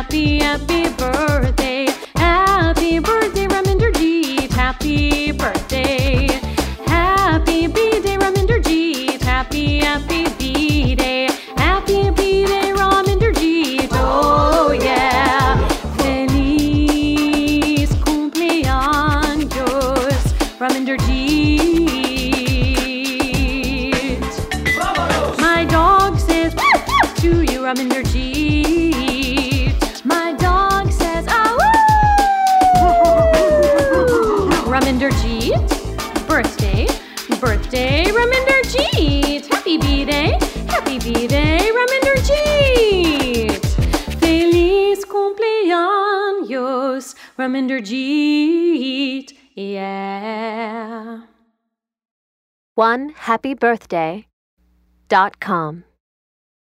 Happy, happy birthday. Happy birthday, Raminderjeet. Happy birthday. Happy B-Day, Raminderjeet. Happy, happy B-Day. Happy B-Day, Raminderjeet. Oh yeah. Feliz cumpleaños, Raminderjeet. My dog says to you, Raminderjeet. My dog says Raminderjeet. Birthday, birthday, Raminderjeet. Happy B-Day, happy B-Day, Raminderjeet. Feliz cumpleaños, Raminderjeet. Yeah. OneHappyBirthday.com